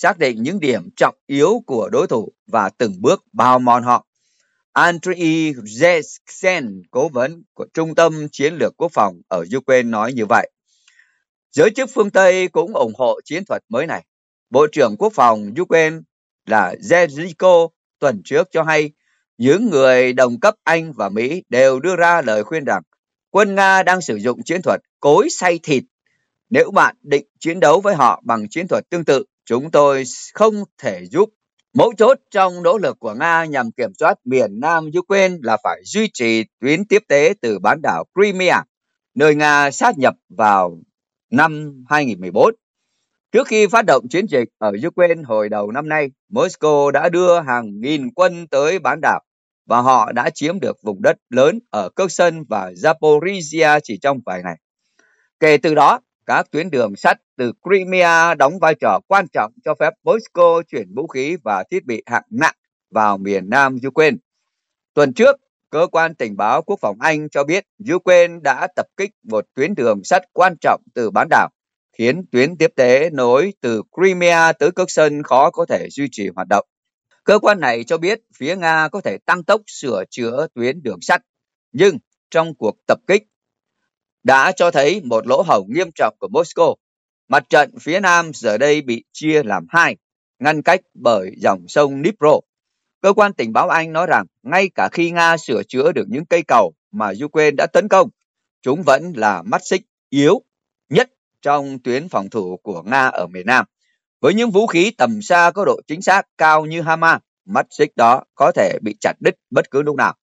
xác định những điểm trọng yếu của đối thủ và từng bước bào mòn họ. Andriy Yeltsin, cố vấn của Trung tâm Chiến lược Quốc phòng ở Ukraine nói như vậy. Giới chức phương Tây cũng ủng hộ chiến thuật mới này. Bộ trưởng Quốc phòng Ukraine là Zhenko tuần trước cho hay những người đồng cấp Anh và Mỹ đều đưa ra lời khuyên rằng quân Nga đang sử dụng chiến thuật cối xay thịt. Nếu bạn định chiến đấu với họ bằng chiến thuật tương tự, chúng tôi không thể giúp. Mấu chốt trong nỗ lực của Nga nhằm kiểm soát miền Nam Ukraine là phải duy trì tuyến tiếp tế từ bán đảo Crimea, nơi Nga sát nhập vào năm hai nghìn không trăm mười bốn. Trước khi phát động chiến dịch ở Ukraine hồi đầu năm nay, Moscow đã đưa hàng nghìn quân tới bán đảo và họ đã chiếm được vùng đất lớn ở Kherson và Zaporizhia chỉ trong vài ngày. Kể từ đó, các tuyến đường sắt từ Crimea đóng vai trò quan trọng cho phép Moscow chuyển vũ khí và thiết bị hạng nặng vào miền Nam Ukraine. Tuần trước, cơ quan tình báo quốc phòng Anh cho biết Ukraine đã tập kích một tuyến đường sắt quan trọng từ bán đảo, khiến tuyến tiếp tế nối từ Crimea tới Kherson khó có thể duy trì hoạt động. Cơ quan này cho biết phía Nga có thể tăng tốc sửa chữa tuyến đường sắt, nhưng trong cuộc tập kích đã cho thấy một lỗ hổng nghiêm trọng của Moscow. Mặt trận phía Nam giờ đây bị chia làm hai, ngăn cách bởi dòng sông Dnipro. Cơ quan tình báo Anh nói rằng ngay cả khi Nga sửa chữa được những cây cầu mà Ukraine đã tấn công, chúng vẫn là mắt xích yếu nhất trong tuyến phòng thủ của Nga ở miền Nam. Với những vũ khí tầm xa có độ chính xác cao như HIMARS, mắt xích đó có thể bị chặt đứt bất cứ lúc nào.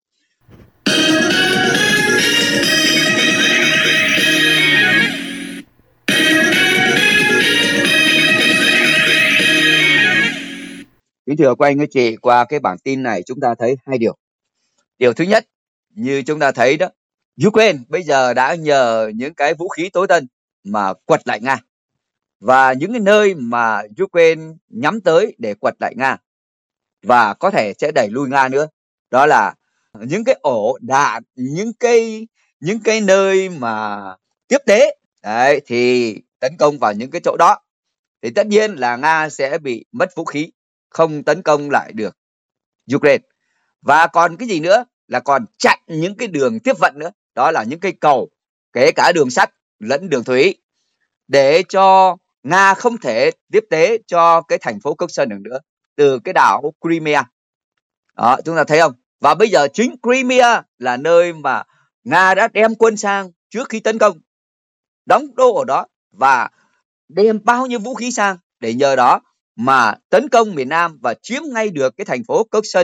Kính thưa các anh các chị, qua cái bản tin này chúng ta thấy hai điều. Điều thứ nhất, như chúng ta thấy đó, Ukraine bây giờ đã nhờ những cái vũ khí tối tân mà quật lại Nga. Và những cái nơi mà Ukraine nhắm tới để quật lại Nga và có thể sẽ đẩy lui Nga nữa, đó là những cái ổ đạn, những cái những cái nơi mà tiếp tế. Đấy, thì tấn công vào những cái chỗ đó thì tất nhiên là Nga sẽ bị mất vũ khí, không tấn công lại được Ukraine. Và còn cái gì nữa là còn chặn những cái đường tiếp vận nữa, đó là những cây cầu, kể cả đường sắt lẫn đường thủy, để cho Nga không thể tiếp tế cho cái thành phố Kherson được nữa từ cái đảo Crimea. Đó, chúng ta thấy không? Và bây giờ chính Crimea là nơi mà Nga đã đem quân sang trước khi tấn công, đóng đô ở đó và đem bao nhiêu vũ khí sang để nhờ đó mà tấn công miền Nam và chiếm ngay được cái thành phố Kherson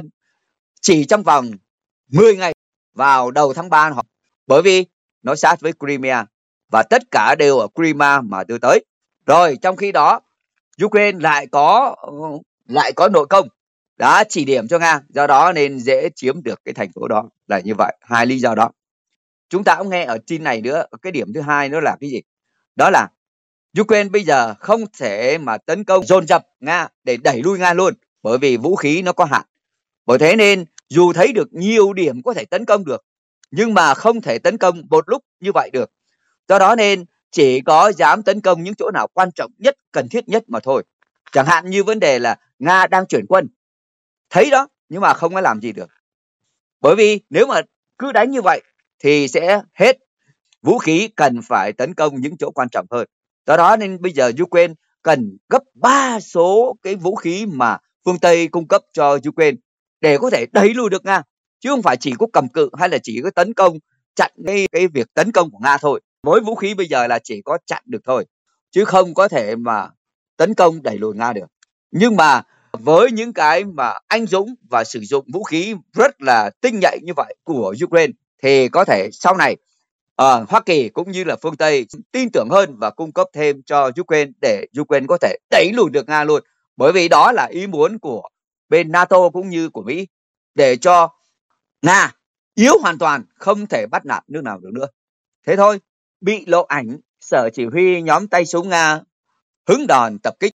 chỉ trong vòng mười ngày vào đầu tháng ba. Bởi vì nó sát với Crimea và tất cả đều ở Crimea mà đưa tới. Rồi trong khi đó Ukraine lại có lại có nội công đã chỉ điểm cho Nga, do đó nên dễ chiếm được cái thành phố đó là như vậy. Hai lý do đó. Chúng ta cũng nghe ở tin này nữa, cái điểm thứ hai nữa là cái gì? Đó là Ukraine bây giờ không thể mà tấn công dồn dập Nga để đẩy lui Nga luôn, bởi vì vũ khí nó có hạn. Bởi thế nên dù thấy được nhiều điểm có thể tấn công được, nhưng mà không thể tấn công một lúc như vậy được. Do đó nên chỉ có dám tấn công những chỗ nào quan trọng nhất, cần thiết nhất mà thôi. Chẳng hạn như vấn đề là Nga đang chuyển quân, thấy đó nhưng mà không có làm gì được. Bởi vì nếu mà cứ đánh như vậy thì sẽ hết vũ khí cần phải tấn công những chỗ quan trọng hơn. Do đó nên bây giờ Ukraine cần gấp ba số cái vũ khí mà phương Tây cung cấp cho Ukraine để có thể đẩy lùi được Nga, chứ không phải chỉ có cầm cự hay là chỉ có tấn công chặn cái, cái việc tấn công của Nga thôi. Với vũ khí bây giờ là chỉ có chặn được thôi, chứ không có thể mà tấn công đẩy lùi Nga được. Nhưng mà với những cái mà anh dũng và sử dụng vũ khí rất là tinh nhạy như vậy của Ukraine thì có thể sau này uh, Hoa Kỳ cũng như là phương Tây tin tưởng hơn và cung cấp thêm cho Ukraine để Ukraine có thể đẩy lùi được Nga luôn. Bởi vì đó là ý muốn của bên NATO cũng như của Mỹ, để cho Nga yếu hoàn toàn, không thể bắt nạt nước nào được nữa. Thế thôi, bị lộ ảnh sở chỉ huy nhóm tay súng Nga hứng đòn tập kích.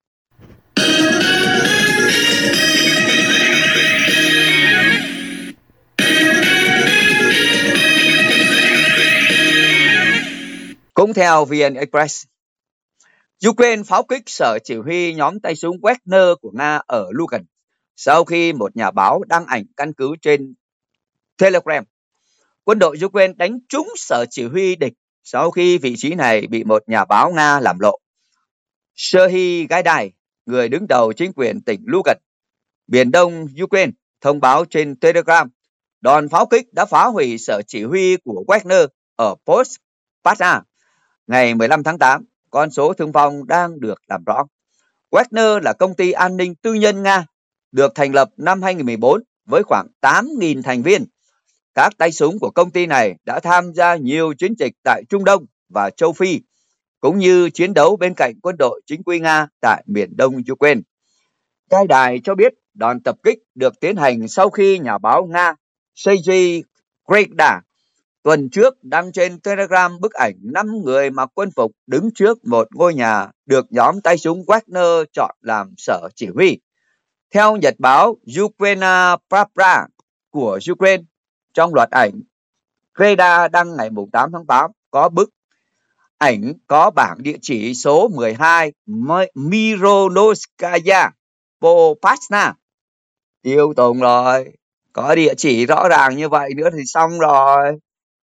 Cũng theo vê en Express, Ukraine pháo kích sở chỉ huy nhóm tay súng Wagner của Nga ở Lugan sau khi một nhà báo đăng ảnh căn cứ trên Telegram. Quân đội Ukraine đánh trúng sở chỉ huy địch sau khi vị trí này bị một nhà báo Nga làm lộ. Serhiy Gaidai, người đứng đầu chính quyền tỉnh Lugan, miền đông Ukraine, thông báo trên Telegram đòn pháo kích đã phá hủy sở chỉ huy của Wagner ở Postpasna ngày mười lăm tháng tám. Con số thương vong đang được làm rõ. Wagner là công ty an ninh tư nhân Nga, được thành lập năm hai nghìn không trăm mười bốn với khoảng tám nghìn thành viên. Các tay súng của công ty này đã tham gia nhiều chiến dịch tại Trung Đông và châu Phi, cũng như chiến đấu bên cạnh quân đội chính quy Nga tại miền đông Ukraine. Cái đài cho biết đòn tập kích được tiến hành sau khi nhà báo Nga Sergei Greda tuần trước đăng trên Telegram bức ảnh năm người mặc quân phục đứng trước một ngôi nhà được nhóm tay súng Wagner chọn làm sở chỉ huy. Theo nhật báo Ukraina Pravda của Ukraine, trong loạt ảnh Greda đăng ngày tám tháng tám có bức ảnh có bảng địa chỉ số mười hai Mironoskaya Popasna. Tiêu tùng rồi, có địa chỉ rõ ràng như vậy nữa thì xong rồi.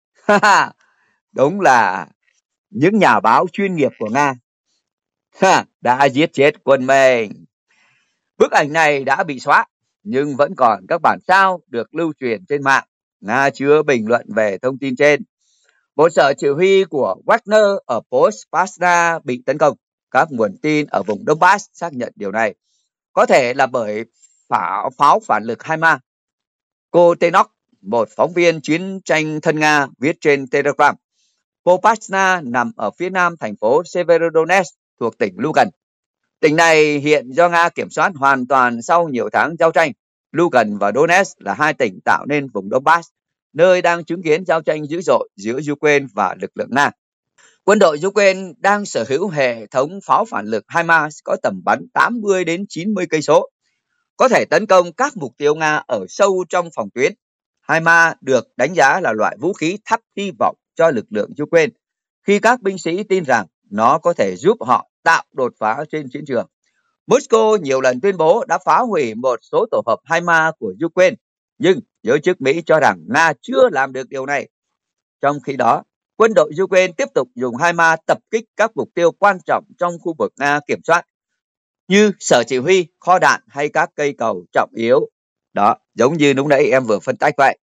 Đúng là những nhà báo chuyên nghiệp của Nga đã giết chết quân mình. Bức ảnh này đã bị xóa, nhưng vẫn còn các bản sao được lưu truyền trên mạng. Nga chưa bình luận về thông tin trên. Một sở chỉ huy của Wagner ở Postpasna bị tấn công. Các nguồn tin ở vùng Donbass xác nhận điều này. Có thể là bởi pháo, pháo phản lực HIMARS. Cô Tenok, một phóng viên chiến tranh thân Nga, viết trên Telegram. Popasna nằm ở phía nam thành phố Severodonetsk thuộc tỉnh Lugan. Tỉnh này hiện do Nga kiểm soát hoàn toàn sau nhiều tháng giao tranh. Lugan và Donetsk là hai tỉnh tạo nên vùng Donbass, nơi đang chứng kiến giao tranh dữ dội giữa Ukraine và lực lượng Nga. Quân đội Ukraine đang sở hữu hệ thống pháo phản lực HIMARS có tầm bắn tám mươi đến chín mươi cây số, có thể tấn công các mục tiêu Nga ở sâu trong phòng tuyến. HIMARS được đánh giá là loại vũ khí thắp hy vọng cho lực lượng Ukraine khi các binh sĩ tin rằng nó có thể giúp họ tạo đột phá trên chiến trường. Moscow nhiều lần tuyên bố đã phá hủy một số tổ hợp HIMARS của Ukraine, nhưng giới chức Mỹ cho rằng Nga chưa làm được điều này. Trong khi đó, quân đội Ukraine tiếp tục dùng HIMARS tập kích các mục tiêu quan trọng trong khu vực Nga kiểm soát, như sở chỉ huy, kho đạn hay các cây cầu trọng yếu. Đó, giống như lúc nãy em vừa phân tích vậy.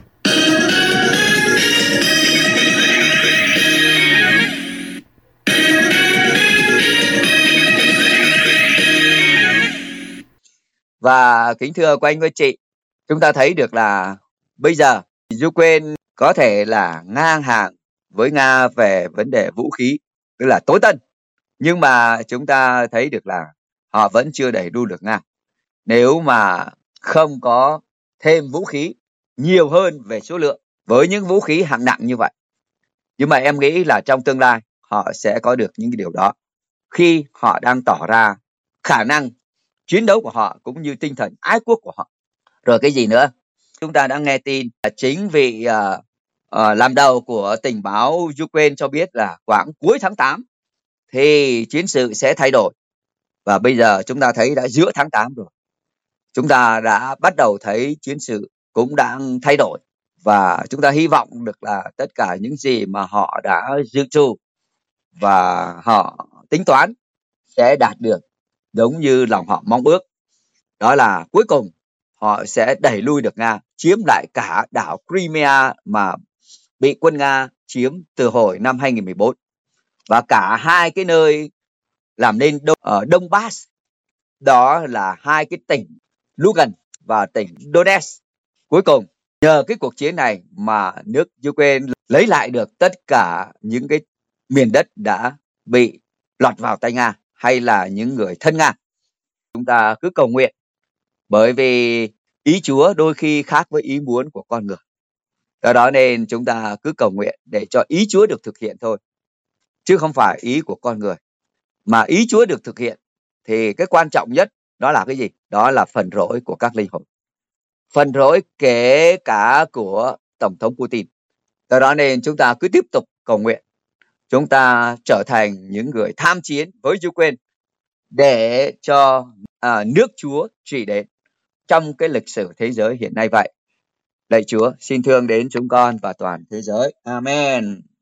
Và kính thưa quý anh quý chị, chúng ta thấy được là bây giờ Ukraine có thể là ngang hàng với Nga về vấn đề vũ khí, tức là tối tân. Nhưng mà chúng ta thấy được là họ vẫn chưa đẩy đuổi được Nga. Nếu mà không có thêm vũ khí nhiều hơn về số lượng với những vũ khí hạng nặng như vậy. Nhưng mà em nghĩ là trong tương lai họ sẽ có được những cái điều đó khi họ đang tỏ ra khả năng chiến đấu của họ cũng như tinh thần ái quốc của họ. Rồi cái gì nữa? Chúng ta đã nghe tin là chính vị uh, uh, làm đầu của tình báo Ukraine cho biết là khoảng cuối tháng tám thì chiến sự sẽ thay đổi. Và bây giờ chúng ta thấy đã giữa tháng tám rồi. Chúng ta đã bắt đầu thấy chiến sự cũng đang thay đổi. Và chúng ta hy vọng được là tất cả những gì mà họ đã dự trù và họ tính toán sẽ đạt được giống như lòng họ mong ước. Đó là cuối cùng họ sẽ đẩy lui được Nga, chiếm lại cả đảo Crimea mà bị quân Nga chiếm từ hồi năm hai nghìn không trăm mười bốn. Và cả hai cái nơi làm nên Đông, ở Donbass, đó là hai cái tỉnh Lugan và tỉnh Donetsk. Cuối cùng nhờ cái cuộc chiến này mà nước Ukraine lấy lại được tất cả những cái miền đất đã bị lọt vào tay Nga hay là những người thân Nga. Chúng ta cứ cầu nguyện, bởi vì ý Chúa đôi khi khác với ý muốn của con người. Do đó nên chúng ta cứ cầu nguyện để cho ý Chúa được thực hiện thôi, chứ không phải ý của con người. Mà ý Chúa được thực hiện thì cái quan trọng nhất đó là cái gì? Đó là phần rỗi của các linh hồn. Phần rỗi kể cả của Tổng thống Putin. Do đó nên chúng ta cứ tiếp tục cầu nguyện chúng ta trở thành những người tham chiến với Ukraine để cho à, nước Chúa trị đến trong cái lịch sử thế giới hiện nay vậy. Lạy Chúa, xin thương đến chúng con và toàn thế giới. Amen.